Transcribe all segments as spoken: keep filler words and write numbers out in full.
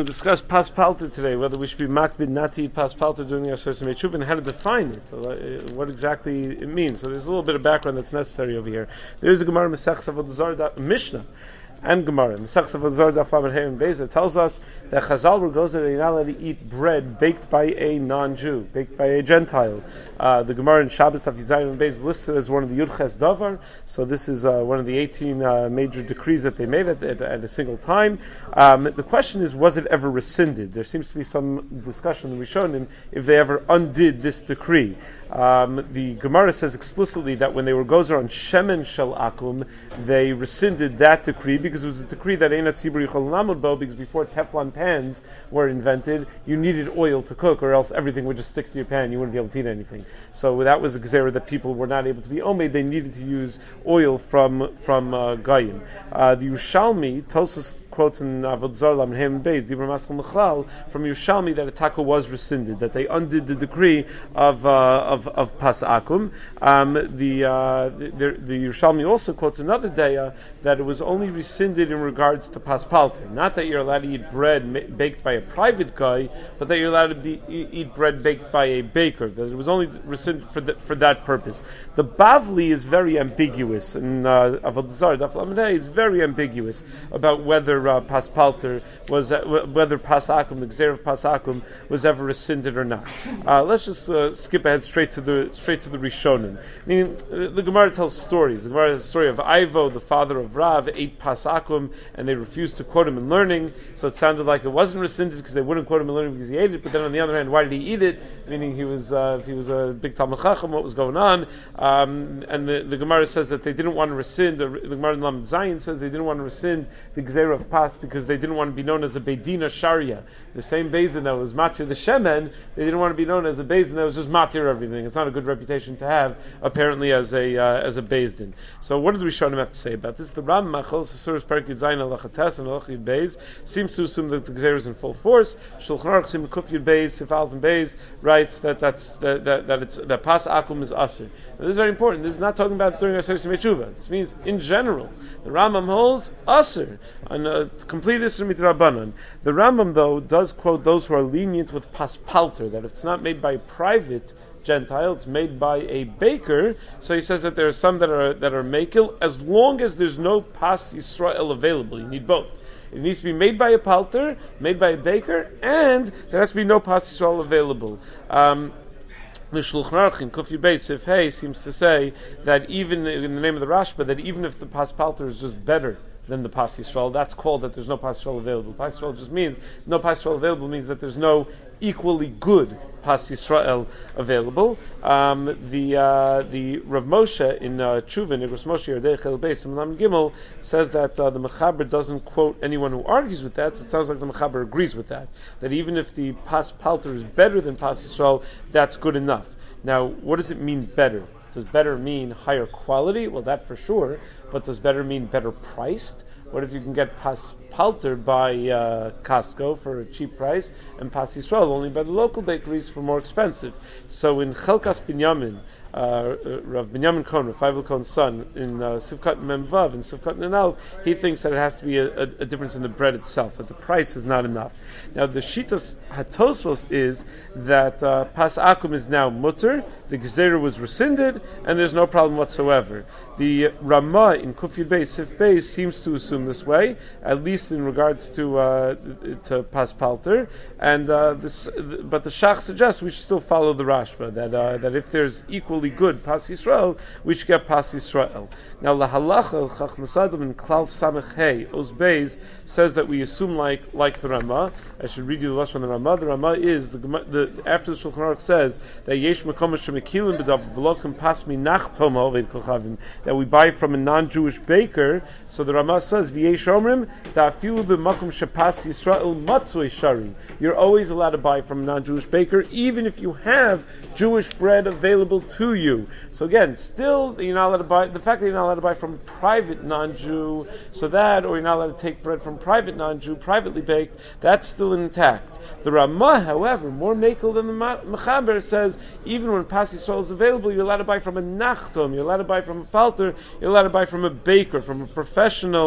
going to discuss pas palter today, whether we should be makbid not to eat pas palter during the Aseret Mechuv and how to define it, what exactly it means. So there's a little bit of background that's necessary over here. There is a Gemara Masechus Avodah Zarah Mishnah and Gemara Masechus Avodah Zarah Daf Lamed Hey and Beis that tells us that Chazal were goes that they're not allowed to eat bread baked by a non-Jew, baked by a Gentile. Uh, the Gemara in Shabbos Daf Yizayin and Beis listed as one of the Yudches Davar. So this is uh, one of the eighteen uh, major decrees that they made at, at, at a single time. Um, the question is, was it ever rescinded? There seems to be some discussion in the Rishonim if they ever undid this decree. Um, the Gemara says explicitly that when they were gozer on Shemen Shel Akum, they rescinded that decree because it was a decree that Ein HaTzibur Yichol Lamod Bo, because before Teflon pans were invented, you needed oil to cook, or else everything would just stick to your pan. You wouldn't be able to eat anything. So that was a gzera that people were not able to be omed. They needed to use oil from from uh, Goyim. Uh, the Yerushalmi, Tosfos quotes in Avodah Zarah and Hem Beis, Dibur Maschal Mechlal, from Yerushalmi that a taka was rescinded, that they undid the decree of uh, of of Pas Akum. Um, the, uh, the the Yerushalmi also quotes another daya that it was only rescinded in regards to Pas Palter, not that you're allowed to eat bread ma- baked by a private guy, but that you're allowed to be, e- eat bread baked by a baker. That it was only rescinded for the, for that purpose. The Bavli is very ambiguous, and uh, Avodah Zarah Daf Lamed Hey is very ambiguous about whether uh, Pas Palter was uh, whether Pas Akum, the Gzeir of Pas Akum, was ever rescinded or not. Uh, let's just uh, skip ahead straight to the straight to the Rishonim. Meaning, uh, the Gemara tells stories. The Gemara has a story of Ivo, the father of Rav, ate Pas Akum, and they refused to quote him in learning. So it sounded like it wasn't rescinded because they wouldn't quote him in learning because he ate it. But then on the other hand, why did he eat it? Meaning he was uh, if he was a big Talmud Chacham, what was going on? Um, and the, the Gemara says that they didn't want to rescind. Or the Gemara in Lamed Zayin says they didn't want to rescind the Gzeir of Pas because they didn't want to be known as a Beidina Sharia. The same Bezdin that was Matir the Shemen, they didn't want to be known as a Bezdin that was just Matir everything. It's not a good reputation to have, apparently, as a uh, as a Bezdin. So what do the Rishonim have to say about this? The Ram Machal Sasuras Perik Yud Zayin Halacha Tes and Halacha Yud Beis seems to assume that the Gzeir is in full force. Shulchan Aruch Sim Kuf Yud Beis Sif Aleph and Beis writes that that's that that, that it's that Pas Akum is Asur. This is very important. This is not talking about during Aseret Mechuva. This means in general. The Rambam holds Asur on a complete Isra Mitrabanan. The Rambam, though, does quote those who are lenient with Pas Palter, that if it's not made by a private Gentile, it's made by a baker. So he says that there are some that are that are makil, as long as there's no Pas Yisrael available. You need both. It needs to be made by a palter, made by a baker, and there has to be no Pas Yisrael available. Um, The Shulchan Aruch in Kuf Yud Beis Sif Hey seems to say that even in the name of the Rashba, that even if the Pas Palter is just better than the Pas Yisrael, that's called that there's no Pas Yisrael available. Pas Yisrael just means, no Pas Yisrael available means that there's no equally good Pas Yisrael available. Um, the uh, the Rav Moshe in uh, Tshuva, Nigros Moshe Yerdei Chel Beis Lam Gimel, says that uh, the Mechaber doesn't quote anyone who argues with that, so it sounds like the Mechaber agrees with that. That even if the Pas Palter is better than Pas Yisrael, that's good enough. Now, what does it mean better? Does better mean higher quality? Well, that for sure. But does better mean better priced? What if you can get Pas Palter by uh, Costco for a cheap price and Pas Yisrael only by the local bakeries for more expensive? So in Chelkas Binyamin, uh, Rav Binyamin Cohen, Rav Feivel Cohen's son, in uh, Sivkat Memvav and Sivkat Nenal, he thinks that it has to be a, a, a difference in the bread itself, that the price is not enough. Now the Shitas Hatosfos is that uh, Pas Akum is now mutter, the Gezerah was rescinded, and there's no problem whatsoever. The Ramah in Kuf Yud Beis Sif Beis seems to assume this way, at least in regards to uh, to Pas Palter, and uh, this, but the Shach suggests we should still follow the Rashba, that uh, that if there's equally good Pas Yisrael, we should get Pas Yisrael. Now the Halacha Chachmas Adam in Klal Samech Hey Oz Beis says that we assume like like the Ramah. I should read you the lashon on the Ramah. The Ramah is the, the after the Shulchan Aruch says that Yesh Mekom Shemekilin B'Dav V'Lokim Pas Minach Toma Oved Kochavim, that we buy from a non-Jewish baker. So the Ramah says V'Yesh Omrim Ta'afilu B'Makom Shepas Yisrael Matzoi Shari. You're always allowed to buy from a non-Jewish baker, even if you have Jewish bread available to you. So again, still you're not allowed to buy. The fact that you're not allowed to buy from a private non-Jew, so that, or you're not allowed to take bread from private non-Jew, privately baked, that's still intact. The Ramah, however, more makel than the Mechaber, says even when Pas Yisrael is available, you're allowed to buy from a nachtom, you're allowed to buy from a palter, you're allowed to buy from a baker, from a professional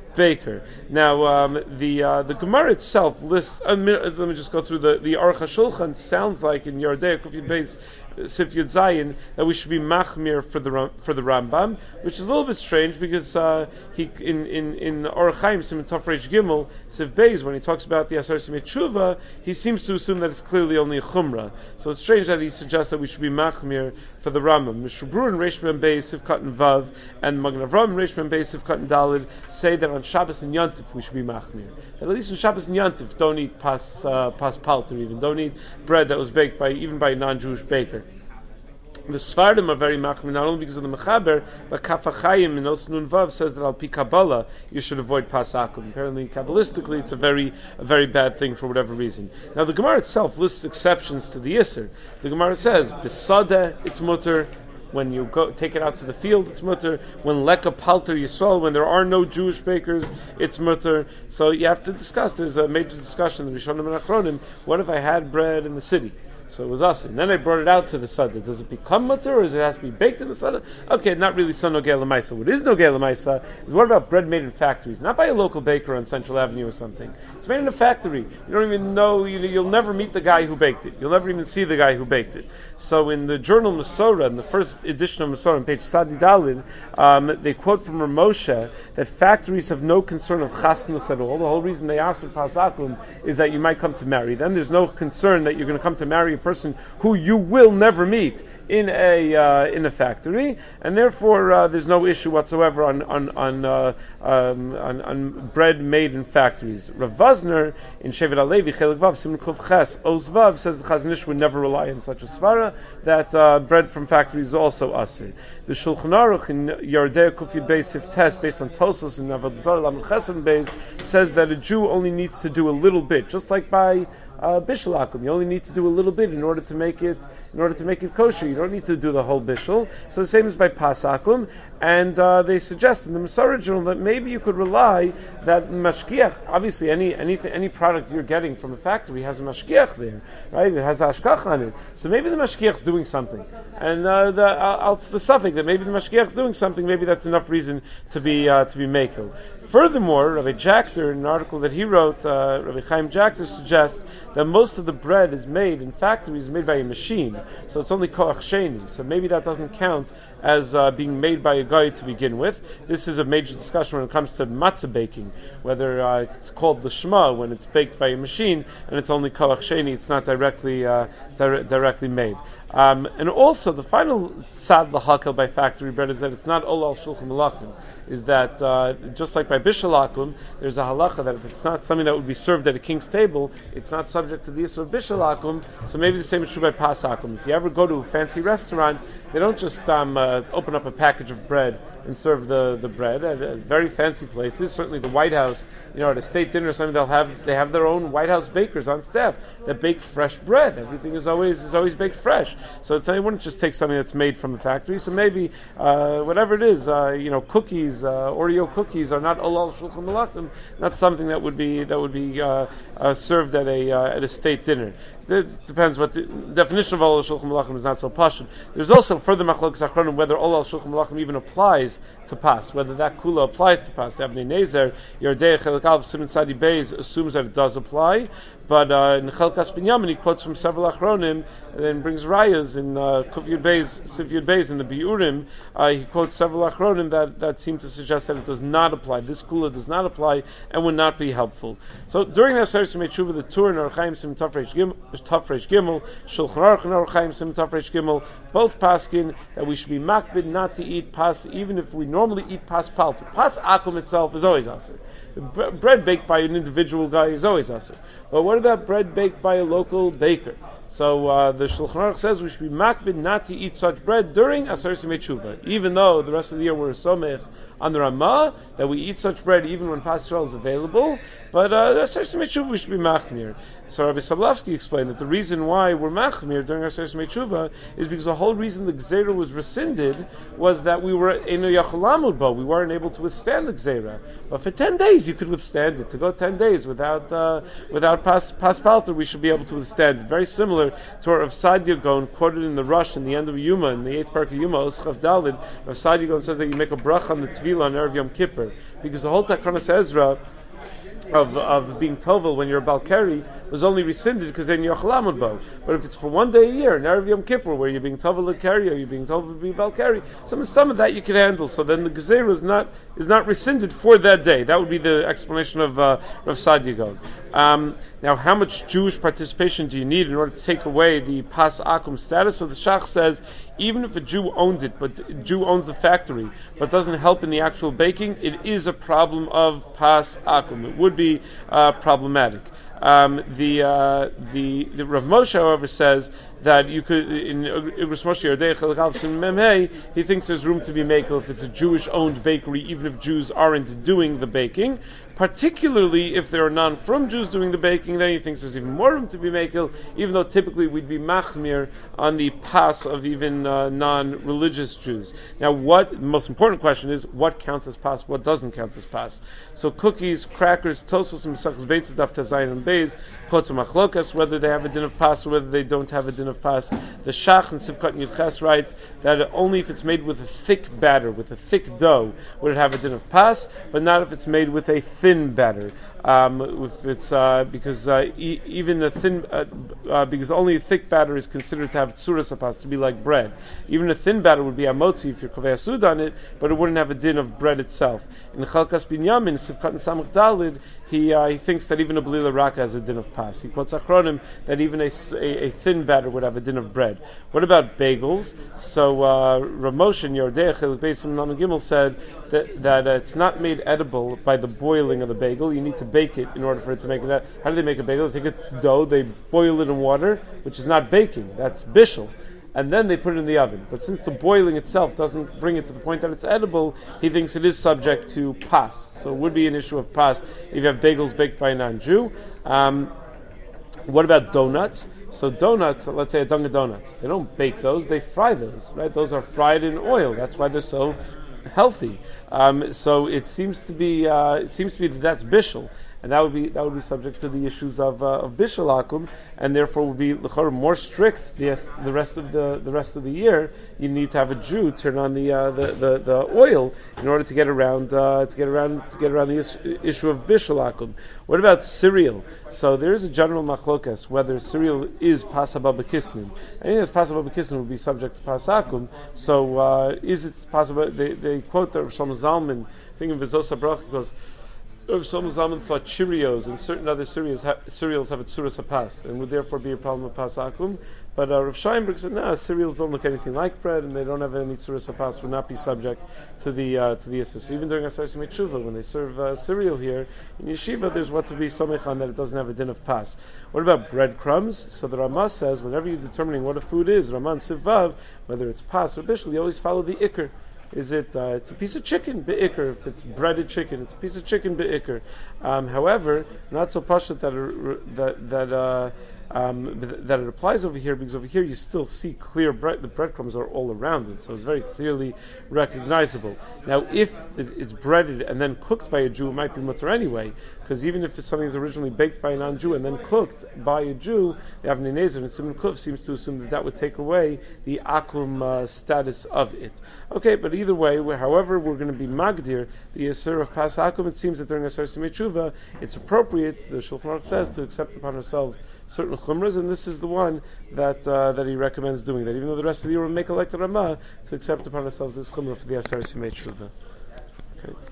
baker. Now, um, the uh, the Gemara itself lists. Uh, let me just go through the the Aruch HaShulchan. Sounds like in Yardei Kufiyud Beis Sif Yud Zayin that we should be machmir for the for the Rambam, which is a little bit strange because uh, he in in in Orach Chaim Siman Tov Reish Gimel Sif Beis, when he talks about the Asar Simei Tshuva, he seems to assume that it's clearly only a chumrah. So it's strange that he suggests that we should be machmir for the Rambam. Mishabur and Reish Ben Beis Sif Katan Vav and Magen Avraham and Reish Ben Beis Sif Katan Dalid say that on Shabbos and Yontif we should be machmir. That at least on Shabbos and Yontif don't eat pas uh, pas palter, even don't eat bread that was baked by even by a non-Jewish baker. The Sfardim are very machmir, not only because of the Mechaber, but Kaf HaChaim in Os Nun Vav says that al pi Kabbalah you should avoid pas akum. Apparently, kabbalistically, it's a very a very bad thing for whatever reason. Now, the Gemara itself lists exceptions to the Yisr. The Gemara says, B'sadeh, it's mutter. When you go take it out to the field, it's mutter. When leka palter yisrael, when there are no Jewish bakers, it's mutter. So you have to discuss. There's a major discussion in the Rishonim and Achronim. What if I had bread in the city? So it was us. And then I brought it out to the Sada. Does it become mutter, or does it have to be baked in the Sada? Okay, not really so nogei l'maisa. What is nogei l'maisa is what about bread made in factories? Not by a local baker on Central Avenue or something. It's made in a factory. You don't even know, you, you'll never meet the guy who baked it. You'll never even see the guy who baked it. So in the journal Masorah, in the first edition of Masorah, on page Sadi Dalid, um, they quote from Ramosha that factories have no concern of chasnus at all. The whole reason they ask for pasakum is that you might come to marry them. There's no concern that you're going to come to marry a person who you will never meet in a uh, in a factory, and therefore uh, there's no issue whatsoever on on on, uh, um, on on bread made in factories. Rav Vazner in Shevet HaLevi Chelik Vav Siman Kuf Ches Oz Vav says the Chazon Ish would never rely on such a svara that uh, bread from factories is also asur. The Shulchan Aruch in Yardei Kufiyud Beis Sif Tes, based on Tosas and Avodah Zarah Lamed Chesed Beis, says that a Jew only needs to do a little bit, just like by Uh, bishul akum. You only need to do a little bit in order to make it in order to make it kosher. You don't need to do the whole bishul. So the same as by pas akum. And uh, they suggest in the Masorah journal that maybe you could rely that mashgiach. Obviously, any any any product you're getting from a factory has a mashgiach there, right? It has ashkach on it. So maybe the mashgiach is doing something, and uh, the uh, the suffix that maybe the mashgiach is doing something. Maybe that's enough reason to be uh, to be makel. Furthermore, Rabbi Jackter, in an article that he wrote, uh, Rabbi Chaim Jackter suggests that most of the bread is made in factories, made by a machine, so it's only koach sheni. So maybe that doesn't count as uh, being made by a guy to begin with. This is a major discussion when it comes to matzah baking, whether uh, it's called the shema when it's baked by a machine and it's only koach sheni. It's not directly uh, dire- directly made. Um, and also, the final sad lahakel by factory bread is that it's not olal shulchan malachim. Is that uh, just like by bishul akum, there's a halacha that if it's not something that would be served at a king's table, it's not subject to the issur of bishul akum. So maybe the same is true by pas akum. If you ever go to a fancy restaurant, they don't just um, uh, open up a package of bread and serve the, the bread at, at very fancy places. Certainly the White House, you know, at a state dinner or something, they'll have they have their own White House bakers on staff that bake fresh bread. Everything is always is always baked fresh. So it's, they wouldn't just take something that's made from a factory. So maybe uh, whatever it is, uh, you know, cookies, uh, Oreo cookies are not olal shulchan malachim. Not something that would be that would be uh, uh, served at a uh, at a state dinner. It depends what the definition of olal shulchan malachim is not so pashut. There's also further machlokes achronim whether olal shulchan malachim even applies to pas, whether that kula applies to pas. The Avnei Nezer Yardei Chelik Aleph Siman Sadi Beis assumes that it does apply. But uh, in Chelkas Binyamin, he quotes from several Achronim and then brings rayas in uh, Kuf Yud Beis, Sif Yud Beis in the Biurim. Uh, he quotes several Achronim that, that seem to suggest that it does not apply. This kula does not apply and would not be helpful. So during that Sefer Simei Tshuva, the Tur and Orach Chaim Sim Tafresh Gimel, Shulchan Aruch and Orach Chaim Sim Tafresh Gimel, both paskin that we should be makbid not to eat pas, even if we normally eat pas palter. Pas akum itself is always asur. Bread baked by an individual guy is always asur. But what about bread baked by a local baker? So uh, the Shulchan Aruch says we should be makbid not to eat such bread during Asar Simei Tshuva, even though the rest of the year we're somech on the Ramah that we eat such bread even when Pas Yisrael is available. But uh, Asar Simei Tshuva we should be machmir. So Rabbi Sablavsky explained that the reason why we're machmir during Asar Simei Tshuva is because the whole reason the Gzeira was rescinded was that we were in a Yachalamud Bo. We weren't able to withstand the Gzeira. But for ten days you could withstand it. To go ten days without uh, without Pas Pas Palter, we should be able to withstand it. Very similar similar to what Rav Sadia Gaon quoted in the Rush in the end of Yuma, in the eighth part of Yuma, Oschav Dalid. Rav Sadia Gaon says that you make a bracha on the Tvila on Erev Yom Kippur, because the whole Takanas Ezra of of being tovel when you're a Balkari was only rescinded because then you're Chalamud Bo. But if it's for one day a year, in Erev Yom Kippur, where you're being tovel to carry or you're being tovel to be Balkari, some some of that you can handle. So then the Gezerah is not is not rescinded for that day. That would be the explanation of uh, Rav Sadia Gaon. Um, now, how much Jewish participation do you need in order to take away the Pas Akum status? So the Shach says, even if a Jew owned it, but a Jew owns the factory, but doesn't help in the actual baking, it is a problem of Pas Akum. It would be uh, problematic. Um, the, uh, the the Rav Moshe, however, says that you could in Igros Moshe Yerdei Chelek Aleph Sin Mem Hey, he thinks there's room to be makel if it's a Jewish-owned bakery, even if Jews aren't doing the baking. Particularly if there are none from Jews doing the baking, then he thinks there's even more room to be makel, even though typically we'd be machmir on the pas of even uh, non-religious Jews. Now, what the most important question is, what counts as pas, what doesn't count as pas? So cookies, crackers, tosos, and mesachas beitzes, daf tazayin and beis, kotz machlokas, whether they have a din of pas or whether they don't have a din of pas. The Shach and Sivkot and Yudches writes that only if it's made with a thick batter, with a thick dough, would it have a din of pas, but not if it's made with a thin batter. Um, if it's uh, because uh, e- even a thin, uh, uh, because only a thick batter is considered to have tzuras hapas, to be like bread. Even a thin batter would be amotzi if you're kovei asud on it, but it wouldn't have a din of bread itself. In Chalkas Binyamin, Sivkat and Samach Dalid, he uh, he thinks that even a belila raka has a din of pas. He quotes Achronim that even a, a, a thin batter would have a din of bread. What about bagels? So uh, Ramoshe in Yordei Chelek Beis Nam Gimel said that that uh, it's not made edible by the boiling of the bagel. You need to bake it in order for it to make it. How do they make a bagel? They take a dough, they boil it in water, which is not baking. That's bishul. And then they put it in the oven. But since the boiling itself doesn't bring it to the point that it's edible, he thinks it is subject to pas. So it would be an issue of pas if you have bagels baked by a non-Jew. Um, what about donuts? So donuts, let's say a Dunkin' Donuts, they don't bake those, they fry those, right? Those are fried in oil. That's why they're so healthy. Um, so it seems to be uh, it seems to be that that's bishul, and that would be that would be subject to the issues of uh, of bishul akum, and therefore would be l'chor more strict the the rest of the the rest of the year. You need to have a Jew turn on the uh, the, the the oil in order to get around uh, to get around to get around the is- issue of bishul akum. What about cereal? So there is a general machlokas whether cereal is pasabah b'kisnin. Anything that's pasabah b'kisnin would be subject to pasakum. So uh, is it pasabah? They, they quote the Shlomo Zalman, I think in Vizos HaBracha, goes, Rav Shlomo Zalman thought Cheerios and certain other cereals, ha- cereals have a tzuras hapas and would therefore be a problem of pasakum. But uh, Rav Scheinberg said, nah, cereals don't look anything like bread and they don't have any tzuras hapas, would not be subject to the uh, to the issue. So even during Asar Simei Tshuva, when they serve uh, cereal here in yeshiva, there's what to be somech on that it doesn't have a din of pas. What about breadcrumbs? So the Ramah says, whenever you're determining what a food is, Raman Sivav, whether it's pas or bishul, you always follow the ikr. Is it? Uh, it's a piece of chicken, be'ikr. If it's breaded chicken, it's a piece of chicken, be'ikr. Um, however, not so pashut that that that uh, um, that it applies over here, because over here you still see clear bread. The breadcrumbs are all around it, so it's very clearly recognizable. Now, if it, it's breaded and then cooked by a Jew, it might be mutter anyway, because even if something is originally baked by a non-Jew and then cooked by a Jew, the Avnei Nezer and Simon Kuf seems to assume that that would take away the akum uh, status of it. Okay, but either way, however we're going to be magdir the Yisur of Pas Akum, it seems that during Asar Simei Tshuva, it's appropriate, the Shulchan Aruch says, to accept upon ourselves certain chumras, and this is the one that uh, that he recommends doing, that even though the rest of the year will make a like the Ramah, to accept upon ourselves this chumrah for the Asar Simei Tshuva. Okay.